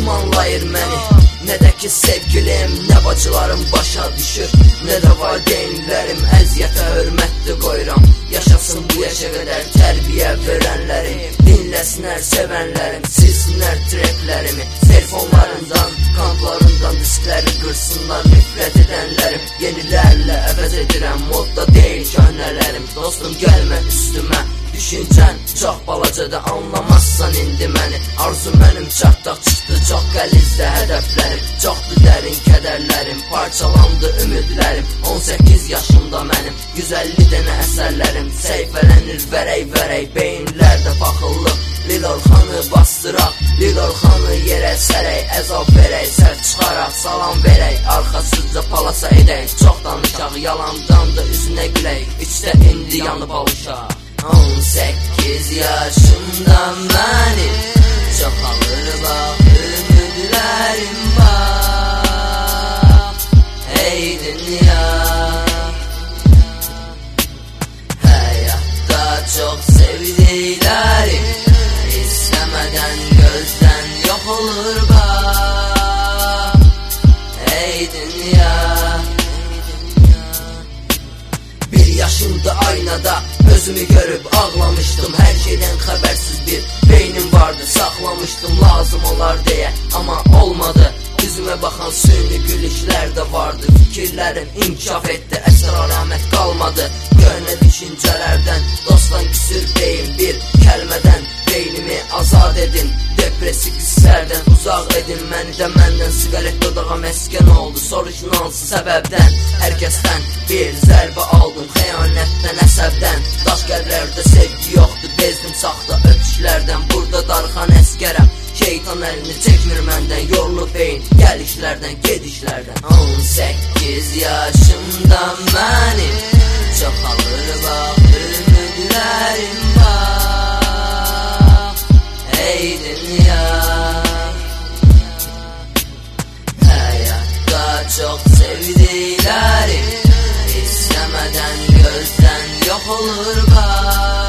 dumanlayır məni. Nə də ki sevgilim, nə bacılarım başa düşür, nə də valideynlərim əziyyətə hörmətli qoyuram. Yaşasın bu yaşa qədər tərbiyə verənlərim, dinləsinlər sevənlərim, silsinlər treklərimi, telefonlarından, kamplarından diskləri qırsınlar nifrət edənlərim. Yenilərlə əvəz edirəm, modda deyil köhnələrim. Dostum gəlmə üstümə, düşüncən çox balacadır, anlamazsan indi məni. Arzu mənim çatdaq çıxdı, çox qəlizdə hədəflərim, çoxdur dərin kədərlərim, parçalandı ümidlərim. 18 yaşımda mənim 150 dənə əsərlərim səhifələnir vərək-vərək, beyinlərdə paxıllıq. Lil Orxanı bastıraq, Lil Orxanı yerə sərək, əzab verək, sər çıxaraq, salam verək, arxasızca palasa edək. Çox danışaq, yalandan da üzünə gülək, içdə indi yanıb alışaq. 18 yaşımda mənim çoxalır bax ümidlərim bax. Ey dünya, həyatda çox sevdiklərim istəmədən gözdən yox olur bax. Ey dünya, bir yaşımda aynada özümü görüb ağlamışdım. Hər şeydən xəbərsiz bir beynim vardı, saxlamışdım lazım olar deyə, amma olmadı. Üzümə baxan süni gülüşlər də vardı, fikirlərim inkişaf etdi, əsər alamət qalmadı. Köhnə düşüncələrdən, dostdan küsür beyin, bir kəlmədən beynimi azad edin. Depressik hisslərdən uzaq edin məni də məndən. Siqaret dodağa məskən oldu, soruşun hansı səbəbdən. Hər kəsdən bir zərbə aldım, xəyanətdən, əsəbdən. Daş qəlblərdə sevgi yoxdur, bezdim saxta öpüşlərdən. Burada darxan əskərəm, şeytan əlini çəkmir məndən. Yorulub beyin, gəlişlərdən, gedişlərdən. 18 yaşımda mənim çoxalır bax ümidlərim bax. Ey dünya, həyatda çox sevdiklərim istəmədən gözdən yox olur bax.